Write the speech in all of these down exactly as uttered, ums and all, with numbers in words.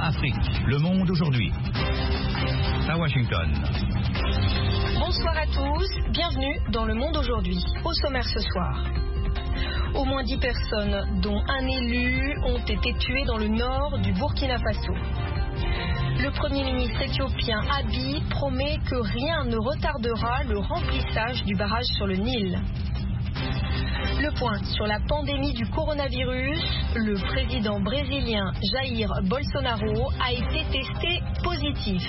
Afrique, le monde aujourd'hui. À Washington. Bonsoir à tous, bienvenue dans Le Monde aujourd'hui. Au sommaire ce soir. Au moins dix personnes, dont un élu, ont été tuées dans le nord du Burkina Faso. Le Premier ministre éthiopien Abiy promet que rien ne retardera le remplissage du barrage sur le Nil. Le point sur la pandémie du coronavirus, le président brésilien Jair Bolsonaro a été testé positif.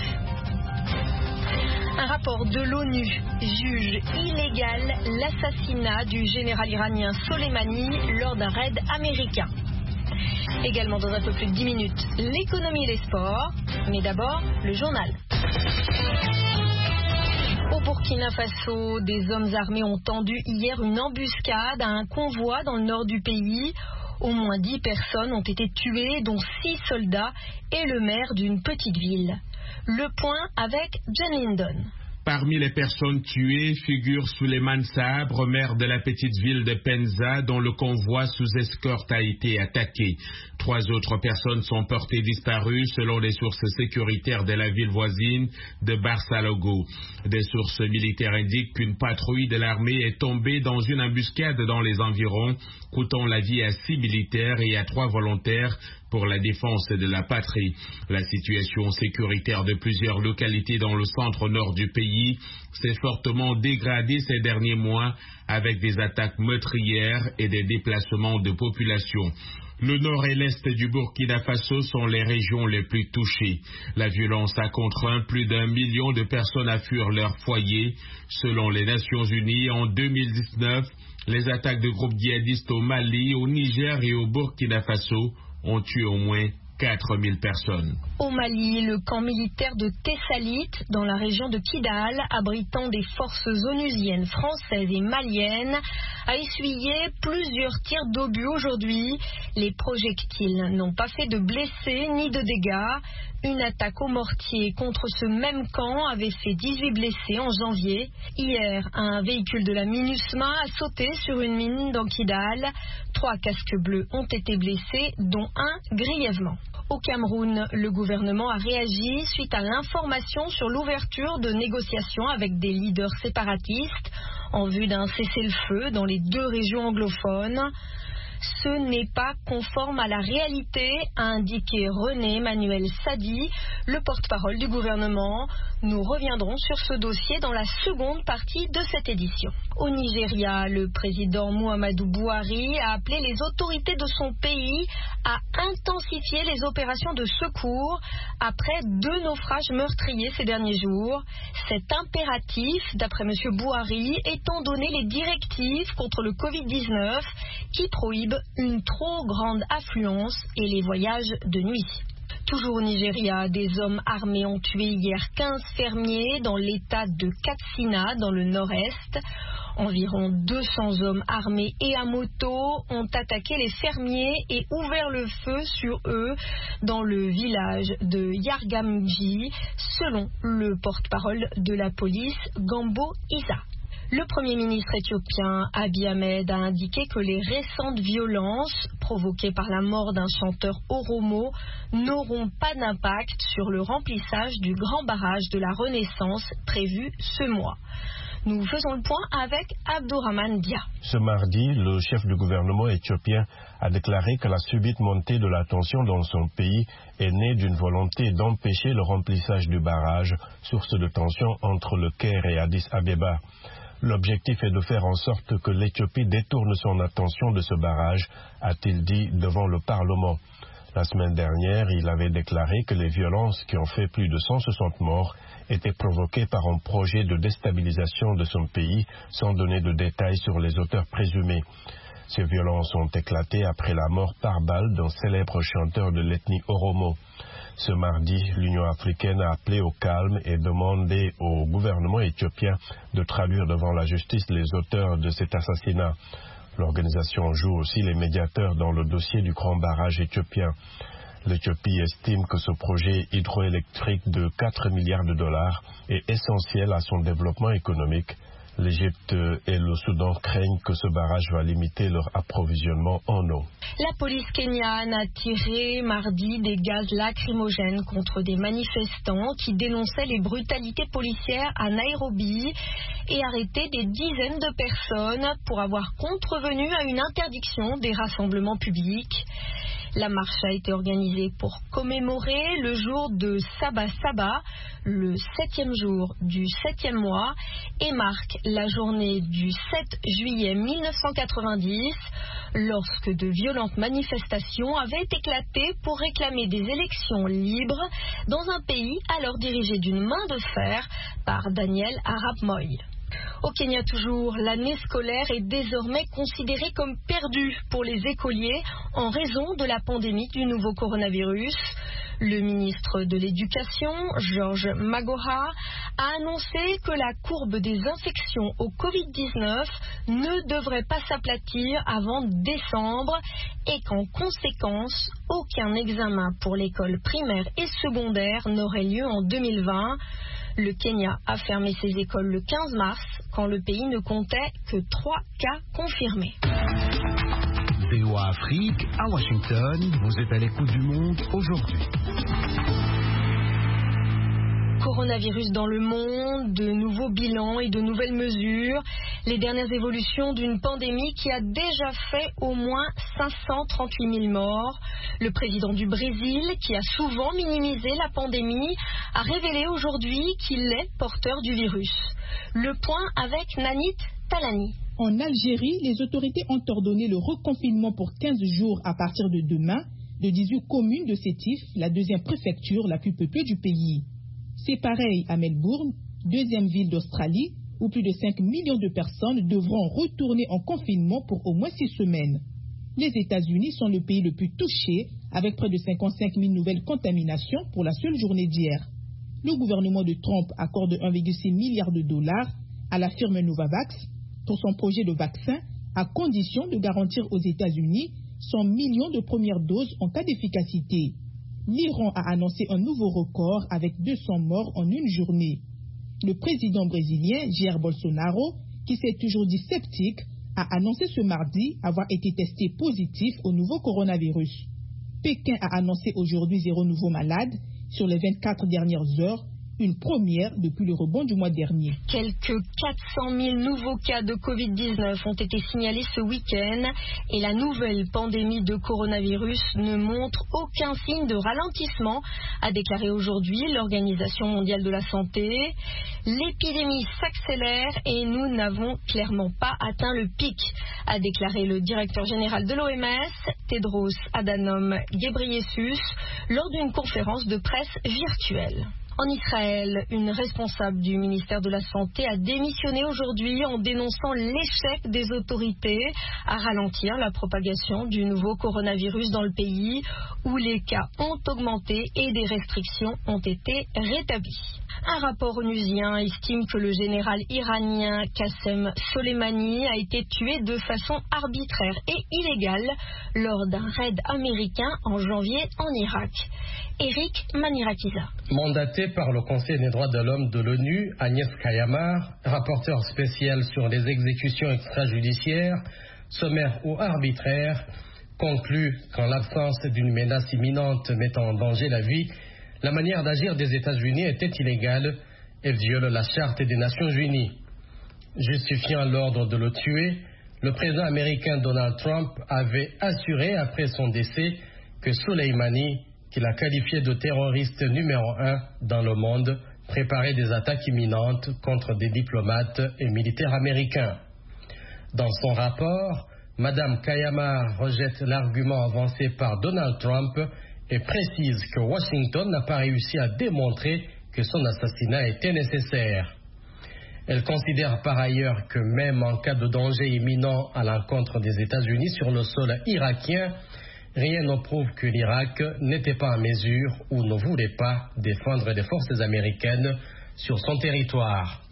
Un rapport de l'ONU juge illégal l'assassinat du général iranien Soleimani lors d'un raid américain. Également dans un peu plus de dix minutes, l'économie et les sports, mais d'abord le journal. Au Burkina Faso, des hommes armés ont tendu hier une embuscade à un convoi dans le nord du pays. Au moins dix personnes ont été tuées, dont six soldats et le maire d'une petite ville. Le point avec John Lindon. Parmi les personnes tuées figure Souleymane Sabre, maire de la petite ville de Penza, dont le convoi sous escorte a été attaqué. Trois autres personnes sont portées disparues selon les sources sécuritaires de la ville voisine de Barsalogo. Des sources militaires indiquent qu'une patrouille de l'armée est tombée dans une embuscade dans les environs, coûtant la vie à six militaires et à trois volontaires pour la défense de la patrie. La situation sécuritaire de plusieurs localités dans le centre-nord du pays s'est fortement dégradée ces derniers mois avec des attaques meurtrières et des déplacements de population. Le nord et l'est du Burkina Faso sont les régions les plus touchées. La violence a contraint plus d'un million de personnes à fuir leur foyer. Selon les Nations Unies, en deux mille dix-neuf, les attaques de groupes djihadistes au Mali, au Niger et au Burkina Faso ont tué au moins quatre mille personnes. Au Mali, le camp militaire de Tessalit, dans la région de Kidal, abritant des forces onusiennes, françaises et maliennes, a essuyé plusieurs tirs d'obus aujourd'hui. Les projectiles n'ont pas fait de blessés ni de dégâts. Une attaque au mortier contre ce même camp avait fait dix-huit blessés en janvier. Hier, un véhicule de la MINUSMA a sauté sur une mine dans Kidal. Trois casques bleus ont été blessés, dont un grièvement. Au Cameroun, le gouvernement a réagi suite à l'information sur l'ouverture de négociations avec des leaders séparatistes en vue d'un cessez-le-feu dans les deux régions anglophones. Ce n'est pas conforme à la réalité, a indiqué René Emmanuel Sadi, le porte-parole du gouvernement. Nous reviendrons sur ce dossier dans la seconde partie de cette édition. Au Nigeria, le président Muhammadu Buhari a appelé les autorités de son pays à intensifier les opérations de secours après deux naufrages meurtriers ces derniers jours. C'est impératif, d'après M. Buhari, étant donné les directives contre le covid dix-neuf qui prohibent une trop grande affluence et les voyages de nuit. Toujours au Nigeria, des hommes armés ont tué hier quinze fermiers dans l'état de Katsina, dans le nord-est. Environ deux cents hommes armés et à moto ont attaqué les fermiers et ouvert le feu sur eux dans le village de Yargamji, selon le porte-parole de la police, Gambo Isa. Le Premier ministre éthiopien Abiy Ahmed a indiqué que les récentes violences provoquées par la mort d'un chanteur oromo n'auront pas d'impact sur le remplissage du grand barrage de la Renaissance prévu ce mois. Nous faisons le point avec Abdourahmane Dia. Ce mardi, le chef du gouvernement éthiopien a déclaré que la subite montée de la tension dans son pays est née d'une volonté d'empêcher le remplissage du barrage, source de tension entre le Caire et Addis Abeba. L'objectif est de faire en sorte que l'Éthiopie détourne son attention de ce barrage, a-t-il dit devant le Parlement. La semaine dernière, il avait déclaré que les violences qui ont fait plus de cent soixante morts étaient provoquées par un projet de déstabilisation de son pays, sans donner de détails sur les auteurs présumés. Ces violences ont éclaté après la mort par balle d'un célèbre chanteur de l'ethnie Oromo. Ce mardi, l'Union africaine a appelé au calme et demandé au gouvernement éthiopien de traduire devant la justice les auteurs de cet assassinat. L'organisation joue aussi les médiateurs dans le dossier du grand barrage éthiopien. L'Éthiopie estime que ce projet hydroélectrique de quatre milliards de dollars est essentiel à son développement économique. L'Égypte et le Soudan craignent que ce barrage va limiter leur approvisionnement en eau. La police kenyane a tiré mardi des gaz lacrymogènes contre des manifestants qui dénonçaient les brutalités policières à Nairobi et arrêté des dizaines de personnes pour avoir contrevenu à une interdiction des rassemblements publics. La marche a été organisée pour commémorer le jour de Saba Saba, le septième jour du septième mois, et marque la journée du sept juillet mille neuf cent quatre-vingt-dix, lorsque de violentes manifestations avaient éclaté pour réclamer des élections libres dans un pays alors dirigé d'une main de fer par Daniel Arap Moi. Au Kenya toujours, l'année scolaire est désormais considérée comme perdue pour les écoliers en raison de la pandémie du nouveau coronavirus. Le ministre de l'Éducation, George Magoha, a annoncé que la courbe des infections au covid dix-neuf ne devrait pas s'aplatir avant décembre et qu'en conséquence, aucun examen pour l'école primaire et secondaire n'aurait lieu en deux mille vingt. Le Kenya a fermé ses écoles le quinze mars, quand le pays ne comptait que trois cas confirmés. V O A Afrique, à Washington, vous êtes à l'écoute du monde aujourd'hui. Coronavirus dans le monde, de nouveaux bilans et de nouvelles mesures, les dernières évolutions d'une pandémie qui a déjà fait au moins cinq cent trente-huit mille morts. Le président du Brésil, qui a souvent minimisé la pandémie, a révélé aujourd'hui qu'il est porteur du virus. Le point avec Nanit Talani. En Algérie, les autorités ont ordonné le reconfinement pour quinze jours à partir de demain de dix-huit communes de Sétif, la deuxième préfecture la plus peuplée du pays. C'est pareil à Melbourne, deuxième ville d'Australie, où plus de cinq millions de personnes devront retourner en confinement pour au moins six semaines. Les États-Unis sont le pays le plus touché, avec près de cinquante-cinq mille nouvelles contaminations pour la seule journée d'hier. Le gouvernement de Trump accorde un virgule six milliard de dollars à la firme Novavax pour son projet de vaccin, à condition de garantir aux États-Unis cent millions de premières doses en cas d'efficacité. L'Iran a annoncé un nouveau record avec deux cents morts en une journée. Le président brésilien Jair Bolsonaro, qui s'est toujours dit sceptique, a annoncé ce mardi avoir été testé positif au nouveau coronavirus. Pékin a annoncé aujourd'hui zéro nouveau malade sur les vingt-quatre dernières heures, une première depuis le rebond du mois dernier. Quelques quatre cent mille nouveaux cas de covid dix-neuf ont été signalés ce week-end et la nouvelle pandémie de coronavirus ne montre aucun signe de ralentissement, a déclaré aujourd'hui l'Organisation mondiale de la santé. L'épidémie s'accélère et nous n'avons clairement pas atteint le pic, a déclaré le directeur général de l'O M S, Tedros Adhanom Ghebreyesus, lors d'une conférence de presse virtuelle. En Israël, une responsable du ministère de la Santé a démissionné aujourd'hui en dénonçant l'échec des autorités à ralentir la propagation du nouveau coronavirus dans le pays, où les cas ont augmenté et des restrictions ont été rétablies. Un rapport onusien estime que le général iranien Qassem Soleimani a été tué de façon arbitraire et illégale lors d'un raid américain en janvier en Irak. Eric Manirakiza. Mandaté par le Conseil des droits de l'homme de l'ONU, Agnès Kayamar, rapporteur spécial sur les exécutions extrajudiciaires, sommaires ou arbitraires, conclut qu'en l'absence d'une menace imminente mettant en danger la vie, la manière d'agir des États-Unis était illégale et viole la Charte des Nations Unies. Justifiant l'ordre de le tuer, le président américain Donald Trump avait assuré après son décès que Soleimani, qu'il a qualifié de terroriste numéro un dans le monde, préparait des attaques imminentes contre des diplomates et militaires américains. Dans son rapport, Madame Kayamar rejette l'argument avancé par Donald Trump et précise que Washington n'a pas réussi à démontrer que son assassinat était nécessaire. Elle considère par ailleurs que même en cas de danger imminent à l'encontre des États-Unis sur le sol irakien, rien ne prouve que l'Irak n'était pas en mesure ou ne voulait pas défendre les forces américaines sur son territoire.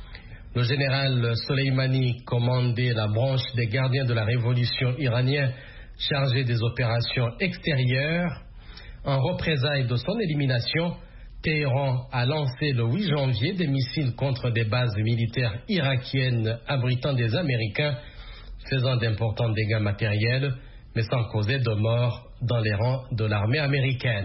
Le général Soleimani commandait la branche des gardiens de la révolution iranienne chargée des opérations extérieures. En représailles de son élimination, Téhéran a lancé le huit janvier des missiles contre des bases militaires irakiennes abritant des Américains, faisant d'importants dégâts matériels, mais sans causer de mort dans les rangs de l'armée américaine.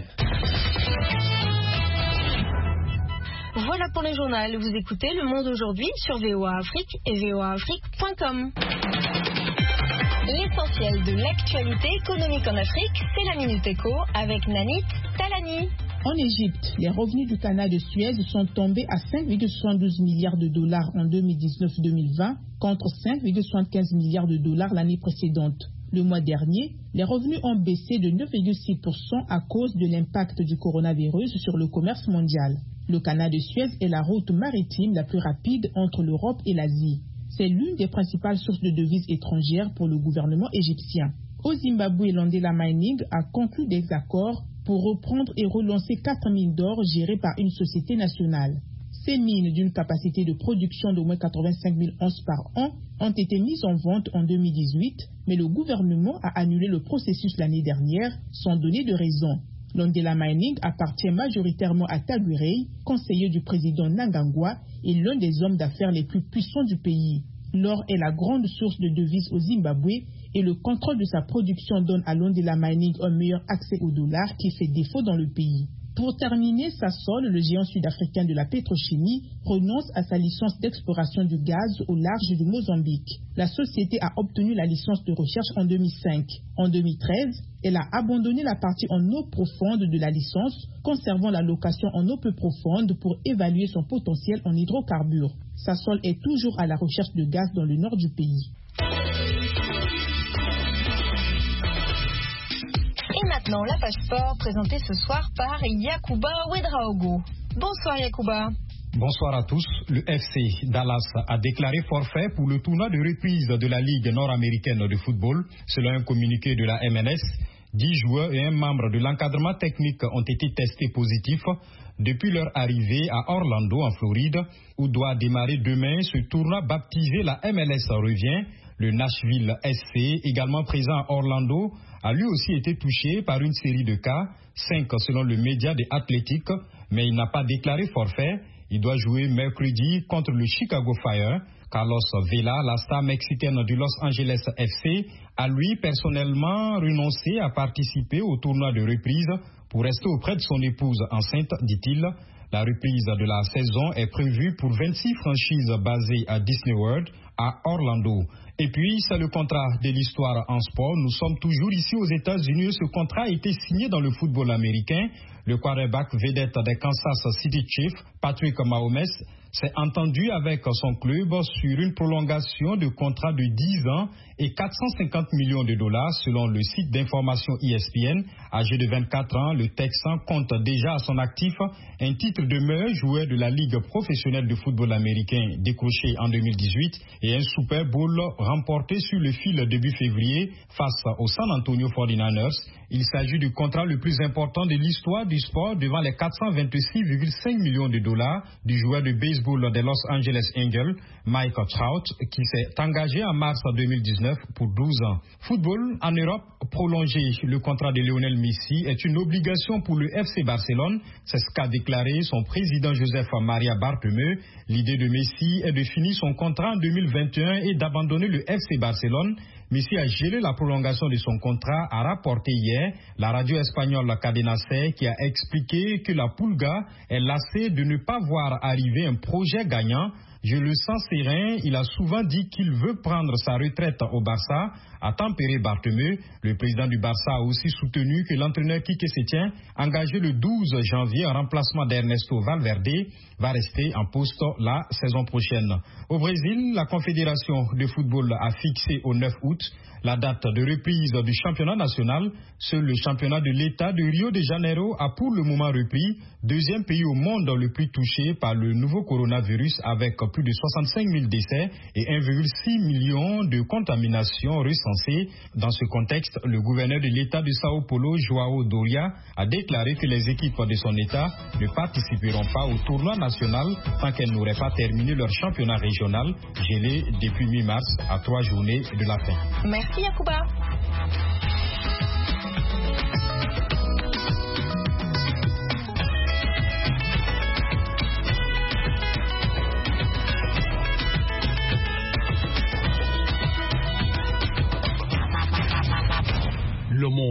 Voilà pour le journal. Vous écoutez Le Monde aujourd'hui sur V O A Afrique et V O A Afrique point com. L'essentiel de l'actualité économique en Afrique, c'est la Minute Éco avec Nanit Talani. En Égypte, les revenus du canal de Suez sont tombés à cinq virgule soixante-douze milliards de dollars en deux mille dix-neuf deux mille vingt contre cinq virgule soixante-quinze milliards de dollars l'année précédente. Le mois dernier, les revenus ont baissé de neuf virgule six pour cent à cause de l'impact du coronavirus sur le commerce mondial. Le canal de Suez est la route maritime la plus rapide entre l'Europe et l'Asie. C'est l'une des principales sources de devises étrangères pour le gouvernement égyptien. Au Zimbabwe, Landela Mining a conclu des accords pour reprendre et relancer quatre mines d'or gérées par une société nationale. Ces mines, d'une capacité de production d'au moins quatre-vingt-cinq mille onces par an, ont été mises en vente en deux mille dix-huit, mais le gouvernement a annulé le processus l'année dernière sans donner de raison. Landela Mining appartient majoritairement à Taguirey, conseiller du président Mnangagwa et l'un des hommes d'affaires les plus puissants du pays. L'or est la grande source de devises au Zimbabwe et le contrôle de sa production donne à Landela Mining un meilleur accès au dollar qui fait défaut dans le pays. Pour terminer, Sasol, le géant sud-africain de la pétrochimie, renonce à sa licence d'exploration du gaz au large du Mozambique. La société a obtenu la licence de recherche en deux mille cinq. En deux mille treize, elle a abandonné la partie en eau profonde de la licence, conservant la location en eau peu profonde pour évaluer son potentiel en hydrocarbures. Sasol est toujours à la recherche de gaz dans le nord du pays. Et maintenant, la page sport présentée ce soir par Yacouba Ouedraogo. Bonsoir Yacouba. Bonsoir à tous. Le F C Dallas a déclaré forfait pour le tournoi de reprise de la Ligue nord-américaine de football. Selon un communiqué de la M L S, dix joueurs et un membre de l'encadrement technique ont été testés positifs depuis leur arrivée à Orlando, en Floride, où doit démarrer demain ce tournoi baptisé la M L S revient. Le Nashville S C, également présent à Orlando, a lui aussi été touché par une série de cas, cinq selon le média de Athletic, mais il n'a pas déclaré forfait. Il doit jouer mercredi contre le Chicago Fire. Carlos Vela, la star mexicaine du Los Angeles F C, a lui personnellement renoncé à participer au tournoi de reprise pour rester auprès de son épouse enceinte, dit-il. La reprise de la saison est prévue pour vingt-six franchises basées à Disney World, à Orlando. Et puis, c'est le contrat de l'histoire en sport. Nous sommes toujours ici aux États-Unis. Ce contrat a été signé dans le football américain. Le quarterback vedette des Kansas City Chiefs, Patrick Mahomes, s'est entendu avec son club sur une prolongation de contrat de dix ans et quatre cent cinquante millions de dollars selon le site d'information E S P N. Âgé de vingt-quatre ans, le Texan compte déjà à son actif un titre de meilleur joueur de la Ligue professionnelle de football américain décroché en deux mille dix-huit et un Super Bowl remporté sur le fil début février face aux San Antonio forty-niners. Il s'agit du contrat le plus important de l'histoire du sport devant les quatre cent vingt-six virgule cinq millions de dollars du joueur de baseball des Los Angeles Angels, Mike Trout, qui s'est engagé en mars deux mille dix-neuf pour douze ans. Football en Europe, prolonger le contrat de Lionel Messi est une obligation pour le F C Barcelone. C'est ce qu'a déclaré son président Joseph Maria Bartomeu. L'idée de Messi est de finir son contrat en deux mille vingt et un et d'abandonner le F C Barcelone. Messi a gelé la prolongation de son contrat, a rapporté hier la radio espagnole Cadena C, qui a expliqué que la Pulga est lassée de ne pas voir arriver un projet gagnant. Je le sens serein, il a souvent dit qu'il veut prendre sa retraite au Barça, a tempéré Bartomeu. Le président du Barça a aussi soutenu que l'entraîneur Quique Sétien, engagé le douze janvier en remplacement d'Ernesto Valverde, va rester en poste la saison prochaine. Au Brésil, la Confédération de football a fixé au neuf août la date de reprise du championnat national. Seul le championnat de l'État de Rio de Janeiro a pour le moment repris, deuxième pays au monde le plus touché par le nouveau coronavirus avec plus de soixante-cinq mille décès et un virgule six million de contaminations recensées. Dans ce contexte, le gouverneur de l'État de Sao Paulo, João Doria, a déclaré que les équipes de son État ne participeront pas au tournoi national tant qu'elles n'auraient pas terminé leur championnat régional, gelé depuis mi-mars à trois journées de la fin. Merci Yacouba.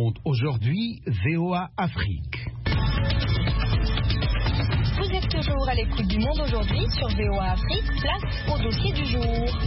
monde aujourd'hui, V O A Afrique. Vous êtes toujours à l'écoute du monde aujourd'hui sur V O A Afrique, place au dossier du jour.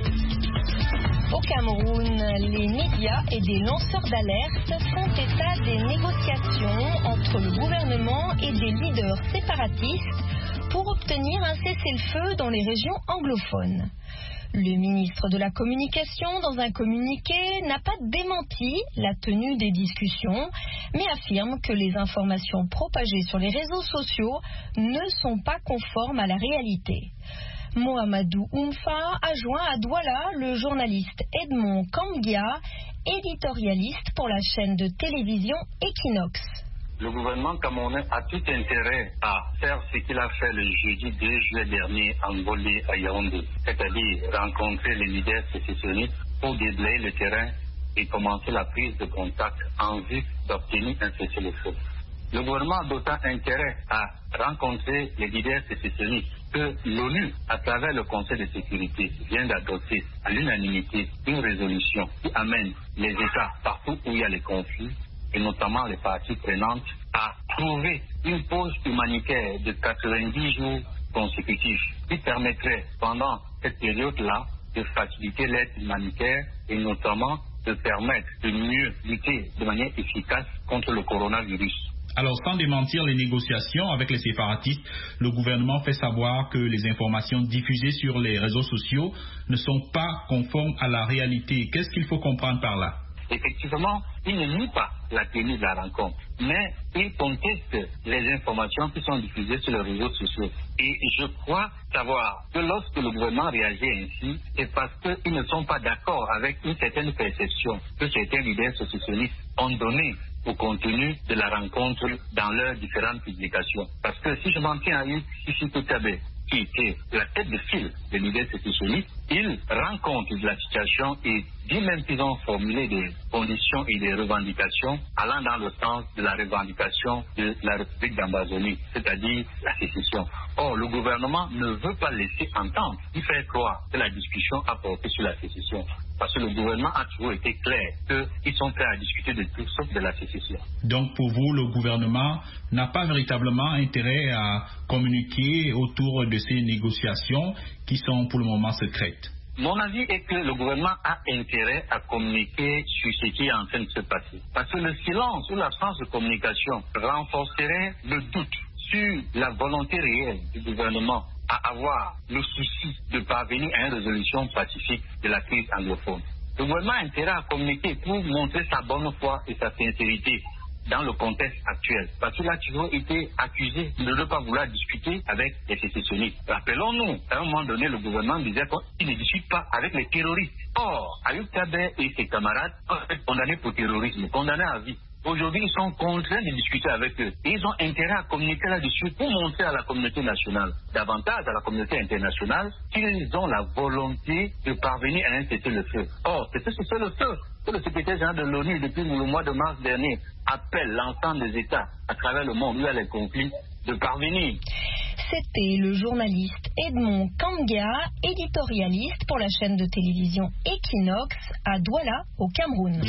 Au Cameroun, les médias et des lanceurs d'alerte font état des négociations entre le gouvernement et des leaders séparatistes pour obtenir un cessez-le-feu dans les régions anglophones. Le ministre de la Communication, dans un communiqué, n'a pas démenti la tenue des discussions, mais affirme que les informations propagées sur les réseaux sociaux ne sont pas conformes à la réalité. Mohamedou Oumfa a joint à Douala le journaliste Edmond Kangia, éditorialiste pour la chaîne de télévision Equinox. Le gouvernement camerounais a tout intérêt à faire ce qu'il a fait le jeudi deux juillet dernier en Bolé à Yaoundé, c'est-à-dire rencontrer les leaders sécessionnistes pour déblayer le terrain et commencer la prise de contact en vue d'obtenir un cessez-le-feu. Le gouvernement a d'autant intérêt à rencontrer les leaders sécessionnistes que l'ONU, à travers le Conseil de sécurité, vient d'adopter à l'unanimité une résolution qui amène les États partout où il y a les conflits, et notamment les parties prenantes, à trouver une pause humanitaire de quatre-vingt-dix jours consécutifs qui permettrait, pendant cette période-là, de faciliter l'aide humanitaire et notamment de permettre de mieux lutter de manière efficace contre le coronavirus. Alors, sans démentir les négociations avec les séparatistes, le gouvernement fait savoir que les informations diffusées sur les réseaux sociaux ne sont pas conformes à la réalité. Qu'est-ce qu'il faut comprendre par là? Effectivement, il ne nie pas la tenue de la rencontre, mais il conteste les informations qui sont diffusées sur les réseaux sociaux. Et je crois savoir que lorsque le gouvernement réagit ainsi, c'est parce qu'ils ne sont pas d'accord avec une certaine perception que certains leaders sécessionnistes ont donnée au contenu de la rencontre dans leurs différentes publications. Parce que si je m'en tiens à Sissi Koutabe, qui était la tête de file des leaders sécessionnistes, il rend compte de la situation et dit même qu'ils ont formulé des conditions et des revendications allant dans le sens de la revendication de la République d'Ambazonie, c'est-à-dire la sécession. Or, le gouvernement ne veut pas laisser entendre, il fait croire que la discussion a porté sur la sécession. Parce que le gouvernement a toujours été clair qu'ils sont prêts à discuter de tout sauf de la sécession. Donc pour vous, le gouvernement n'a pas véritablement intérêt à communiquer autour de ces négociations qui sont pour le moment secrètes? Mon avis est que le gouvernement a intérêt à communiquer sur ce qui est en train de se passer. Parce que le silence ou l'absence de communication renforcerait le doute sur la volonté réelle du gouvernement à avoir le souci de parvenir à une résolution pacifique de la crise anglophone. Le gouvernement a intérêt à communiquer pour montrer sa bonne foi et sa sincérité dans le contexte actuel. Parce qu'il a toujours été accusé de ne pas vouloir discuter avec les sécessionnistes. Rappelons-nous, à un moment donné, le gouvernement disait qu'il ne discute pas avec les terroristes. Or, Ayub Taber et ses camarades ont été condamnés pour terrorisme, condamnés à vie. Aujourd'hui, ils sont contraints de discuter avec eux. Et ils ont intérêt à communiquer là-dessus pour montrer à la communauté nationale, davantage à la communauté internationale, qu'ils ont la volonté de parvenir à un cessez-le-feu. Or, c'est ce cessez-le-feu que le secrétaire général de l'ONU, depuis le mois de mars dernier, appelle l'ensemble des États à travers le monde où il y a les conflits de parvenir. C'était le journaliste Edmond Kangia, éditorialiste pour la chaîne de télévision Equinox à Douala, au Cameroun.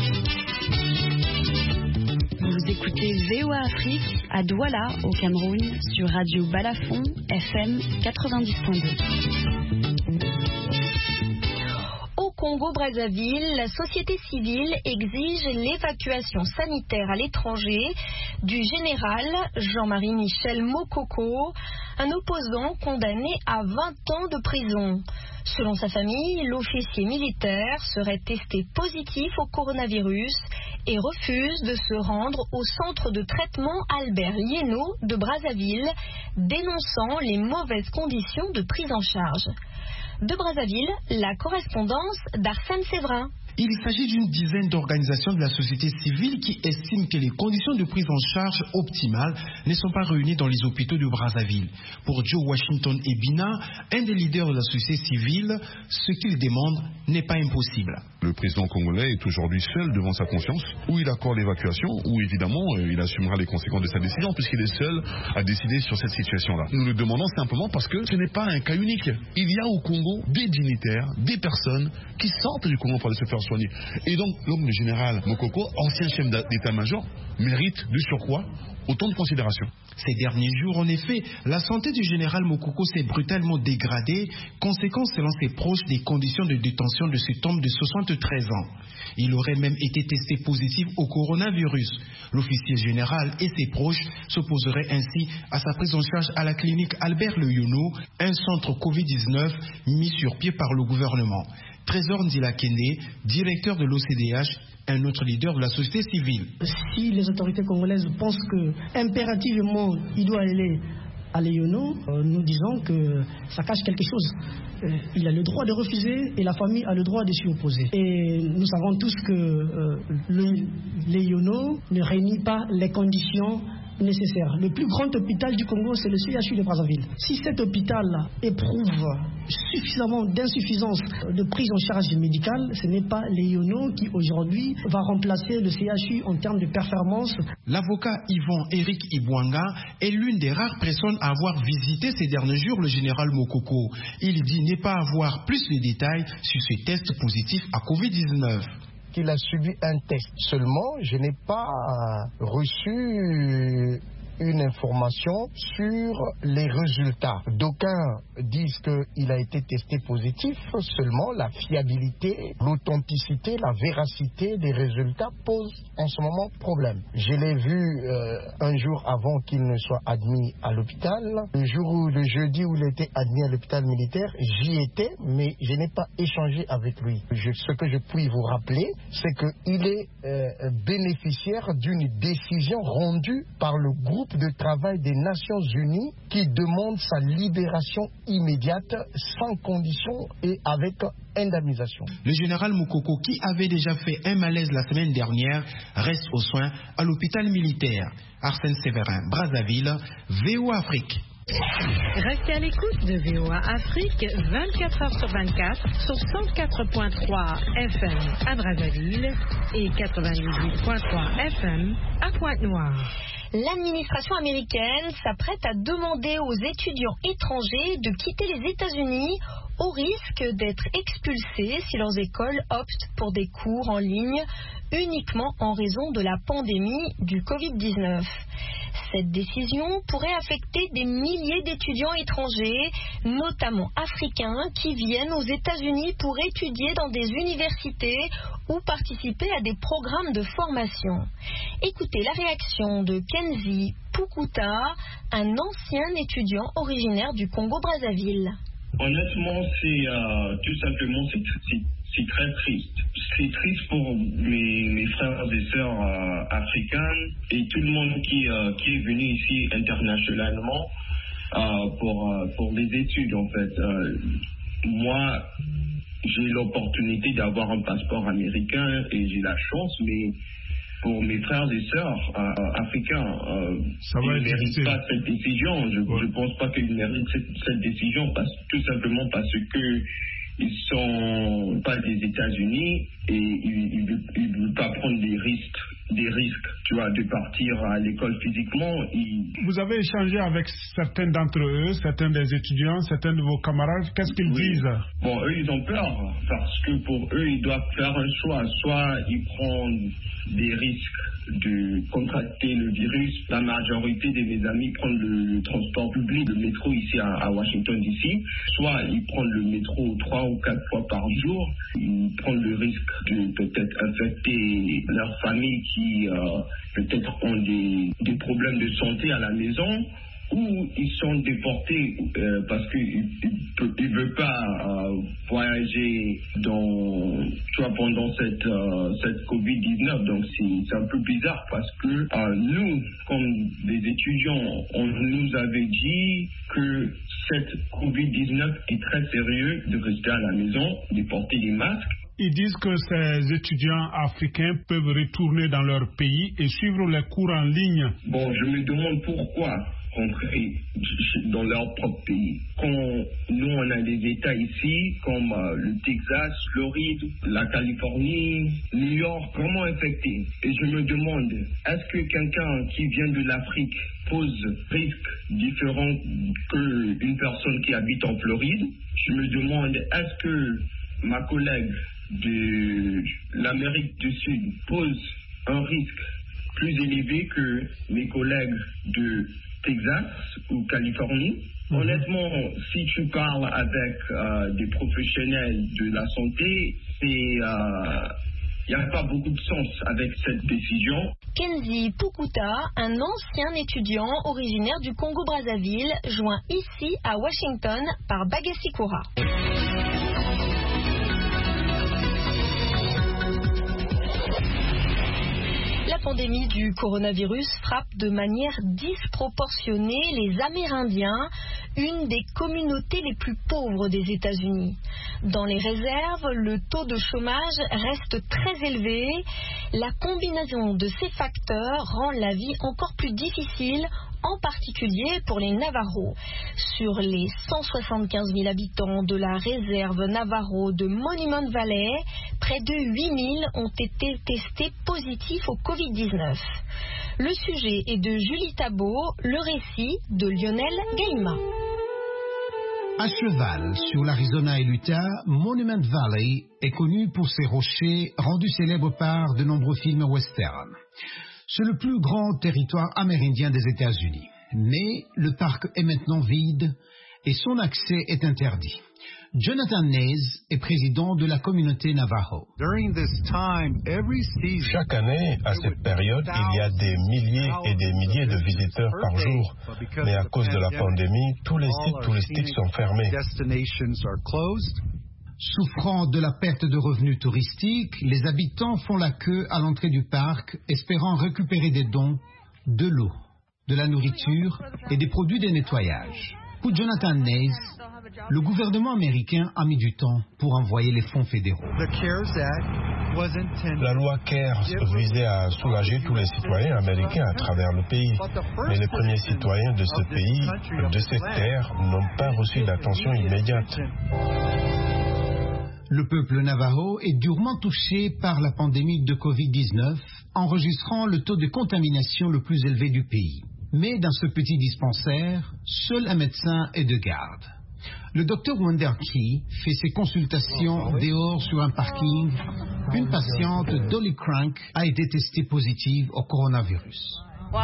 Vous écoutez V O A Afrique à Douala, au Cameroun, sur Radio Balafon, F M quatre-vingt-dix virgule deux. Au Congo-Brazzaville, la société civile exige l'évacuation sanitaire à l'étranger du général Jean-Marie Michel Mokoko, un opposant condamné à vingt ans de prison. Selon sa famille, l'officier militaire serait testé positif au coronavirus et refuse de se rendre au centre de traitement Albert Liénot de Brazzaville, dénonçant les mauvaises conditions de prise en charge. De Brazzaville, la correspondance d'Arsène Séverin. Il s'agit d'une dizaine d'organisations de la société civile qui estiment que les conditions de prise en charge optimales ne sont pas réunies dans les hôpitaux de Brazzaville. Pour Joe Washington Ebina, un des leaders de la société civile, ce qu'il demande n'est pas impossible. Le président congolais est aujourd'hui seul devant sa conscience, où il accorde l'évacuation, où évidemment il assumera les conséquences de sa décision, puisqu'il est seul à décider sur cette situation-là. Nous le demandons simplement parce que ce n'est pas un cas unique. Il y a au Congo des dignitaires, des personnes qui sortent du Congo pour aller se faire soigner. Et donc, l'homme de général Mokoko, ancien chef d'état-major, mérite de surcroît autant de considération. Ces derniers jours, en effet, la santé du général Mokoko s'est brutalement dégradée, conséquence selon ses proches des conditions de détention de cet homme de soixante-treize ans. Il aurait même été testé positif au coronavirus. L'officier général et ses proches s'opposeraient ainsi à sa prise en charge à la clinique Albert Leyono, un centre covid dix-neuf mis sur pied par le gouvernement. Trésor Ndilakene, directeur de l'O C D H, un autre leader de la société civile. Si les autorités congolaises pensent que impérativement il doit aller à Leyono, euh, nous disons que ça cache quelque chose. Euh, il a le droit de refuser et la famille a le droit de s'y opposer. Et nous savons tous que euh, le Leyono ne réunit pas les conditions nécessaire. Le plus grand hôpital du Congo, c'est le C H U de Brazzaville. Si cet hôpital éprouve suffisamment d'insuffisance de prise en charge médicale, ce n'est pas Leyono qui aujourd'hui va remplacer le C H U en termes de performance. L'avocat Yvon Eric Ibwanga est l'une des rares personnes à avoir visité ces derniers jours le général Mokoko. Il dit ne pas avoir plus de détails sur ce test positif à covid dix-neuf. Il a subi un test seulement, je n'ai pas reçu une information sur les résultats. D'aucuns disent qu'il a été testé positif, seulement la fiabilité, l'authenticité, la véracité des résultats pose en ce moment problème. Je l'ai vu euh, un jour avant qu'il ne soit admis à l'hôpital. Le jour où, le jeudi où il était admis à l'hôpital militaire, j'y étais, mais je n'ai pas échangé avec lui. Je, ce que je puis vous rappeler, c'est qu'il est euh, bénéficiaire d'une décision rendue par le groupe de travail des Nations Unies qui demande sa libération immédiate, sans condition et avec indemnisation. Le général Mokoko, qui avait déjà fait un malaise la semaine dernière, reste aux soins à l'hôpital militaire. Arsène Séverin, Brazzaville, V O A Afrique. Restez à l'écoute de V O A Afrique vingt-quatre heures sur vingt-quatre sur cent quatre virgule trois F M à Brazzaville et quatre-vingt-dix-huit virgule trois F M à Pointe-Noire. L'administration américaine s'apprête à demander aux étudiants étrangers de quitter les États-Unis au risque d'être expulsés si leurs écoles optent pour des cours en ligne uniquement en raison de la pandémie du covid dix-neuf. Cette décision pourrait affecter des milliers d'étudiants étrangers, notamment africains, qui viennent aux États-Unis pour étudier dans des universités ou participer à des programmes de formation. Écoutez la réaction de Kenzi Pukuta, un ancien étudiant originaire du Congo-Brazzaville. Honnêtement, c'est euh, tout simplement c'est, c'est, c'est très triste. C'est triste pour mes, mes frères et sœurs euh, africains et tout le monde qui, euh, qui est venu ici internationalement euh, pour, euh, pour les études en fait. Euh, moi, j'ai l'opportunité d'avoir un passeport américain et j'ai la chance, mais pour mes frères et sœurs euh, africains, euh, ils ne méritent pas cette décision. Je ne ouais. pense pas qu'ils méritent cette, cette décision, parce, tout simplement parce que ils sont pas des États-Unis et ils ne veulent pas prendre des risques, des risques, tu vois, de partir à l'école physiquement. Ils... Vous avez échangé avec certains d'entre eux, certains des étudiants, certains de vos camarades. Qu'est-ce qu'ils oui. disent? Bon, eux, ils ont peur parce que pour eux, ils doivent faire un choix. Soit ils prennent des risques de contracter le virus. La majorité de mes amis prennent le, le transport public, le métro ici à, à Washington D C. Soit ils prennent le métro trois ou quatre fois par jour. Ils prennent le risque de peut-être infecter leur famille qui euh, peut-être ont des, des problèmes de santé à la maison, ou ils sont déportés euh, parce qu'ils ne veulent pas euh, voyager dans, tu vois, pendant cette, euh, cette covid dix-neuf. Donc c'est, c'est un peu bizarre parce que euh, nous, comme des étudiants, on nous avait dit que cette covid dix-neuf est très sérieux, de rester à la maison, de porter des masques. Ils disent que ces étudiants africains peuvent retourner dans leur pays et suivre les cours en ligne. Bon, je me demande pourquoi rentrer dans leur propre pays. Quand nous, on a des États ici, comme euh, le Texas, Floride, la Californie, New York, vraiment infectés. Et je me demande, est-ce que quelqu'un qui vient de l'Afrique pose risque différent qu'une personne qui habite en Floride? Je me demande, est-ce que ma collègue de l'Amérique du Sud pose un risque plus élevé que mes collègues de Texas ou Californie. Mmh. Honnêtement, si tu parles avec euh, des professionnels de la santé, c'est... Euh, il n'y a pas beaucoup de sens avec cette décision. Kenzie Pukuta, un ancien étudiant originaire du Congo-Brazzaville, joint ici à Washington par Bagassi Koura. La pandémie du coronavirus frappe de manière disproportionnée les Amérindiens, une des communautés les plus pauvres des États-Unis. Dans les réserves, le taux de chômage reste très élevé. La combinaison de ces facteurs rend la vie encore plus difficile, en particulier pour les Navajos. Sur les cent soixante-quinze mille habitants de la réserve Navajo de Monument Valley, près de huit mille ont été testés positifs au covid dix-neuf. Le sujet est de Julie Tabot, le récit de Lionel Gaima. À cheval sur l'Arizona et l'Utah, Monument Valley est connu pour ses rochers rendus célèbres par de nombreux films westerns. C'est le plus grand territoire amérindien des États-Unis. Mais le parc est maintenant vide et son accès est interdit. Jonathan Naze est président de la communauté Navajo. Chaque année, à cette période, il y a des milliers et des milliers de visiteurs par jour. Mais à cause de la pandémie, tous les sites touristiques sont fermés. Souffrant de la perte de revenus touristiques, les habitants font la queue à l'entrée du parc, espérant récupérer des dons, de l'eau, de la nourriture et des produits de nettoyage. Pour Jonathan Naze, le gouvernement américain a mis du temps pour envoyer les fonds fédéraux. La loi CARES visait à soulager tous les citoyens américains à travers le pays. Mais les premiers citoyens de ce pays, de cette terre, n'ont pas reçu d'attention immédiate. Le peuple navajo est durement touché par la pandémie de covid dix-neuf, enregistrant le taux de contamination le plus élevé du pays. Mais dans ce petit dispensaire, seul un médecin est de garde. Le docteur Wendell Key fait ses consultations dehors sur un parking. Une patiente, Dolly Crank, a été testée positive au coronavirus.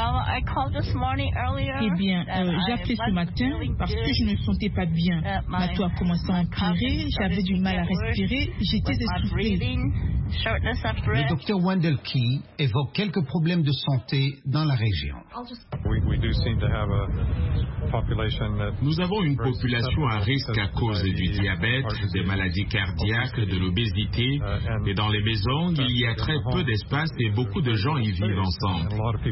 Eh bien, euh, j'ai appelé ce matin parce que je ne me sentais pas bien. Ma toux a commencé à empirer, j'avais du mal à respirer, j'étais essoufflée. Le docteur Wendell Key évoque quelques problèmes de santé dans la région. Nous avons une population à risque à cause du diabète, des maladies cardiaques, de l'obésité. Et dans les maisons, il y a très peu d'espace et beaucoup de gens y vivent ensemble.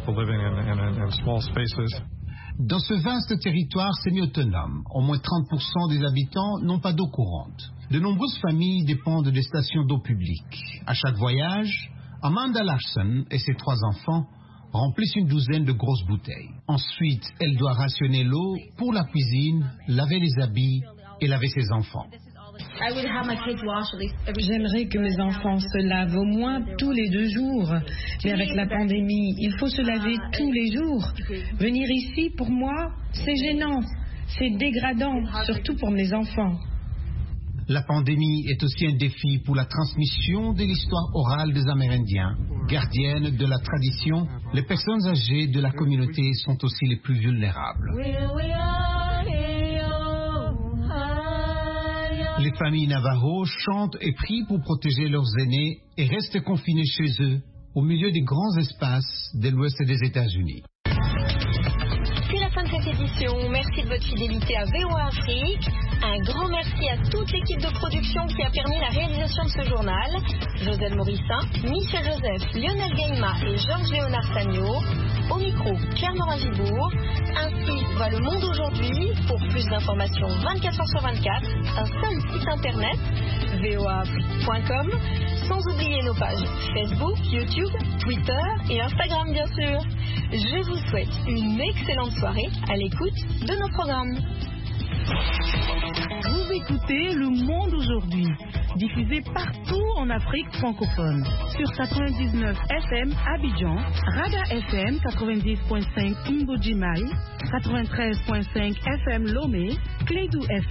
Dans ce vaste territoire semi-autonome, au moins trente pour cent des habitants n'ont pas d'eau courante. De nombreuses familles dépendent des stations d'eau publiques. À chaque voyage, Amanda Larson et ses trois enfants remplissent une douzaine de grosses bouteilles. Ensuite, elle doit rationner l'eau pour la cuisine, laver les habits et laver ses enfants. J'aimerais que mes enfants se lavent au moins tous les deux jours. Mais avec la pandémie, il faut se laver tous les jours. Venir ici, pour moi, c'est gênant. C'est dégradant, surtout pour mes enfants. La pandémie est aussi un défi pour la transmission de l'histoire orale des Amérindiens. Gardiennes de la tradition, les personnes âgées de la communauté sont aussi les plus vulnérables. Les familles Navajo chantent et prient pour protéger leurs aînés et restent confinés chez eux, au milieu des grands espaces de l'ouest des États-Unis. C'est la fin de cette édition. Merci de votre fidélité à V O A Afrique. Un grand merci à toute l'équipe de production qui a permis la réalisation de ce journal. Joselle Morissin, Michel Joseph, Lionel Gaima et Georges-Léonard Sagno. Au micro, Claire Morin-Gibourg. Ainsi va le monde aujourd'hui. Pour plus d'informations vingt-quatre heures sur vingt-quatre, un seul site internet, v o a afrique point com, sans oublier nos pages Facebook, YouTube, Twitter et Instagram bien sûr. Je vous souhaite une excellente soirée à l'écoute de nos programmes. Vous écoutez Le Monde aujourd'hui, diffusé partout en Afrique francophone. Sur quatre-vingt-dix-neuf F M Abidjan, Rada F M quatre-vingt-dix point cinq Imbo Jimai, quatre-vingt-treize point cinq F M Lomé, Clédou F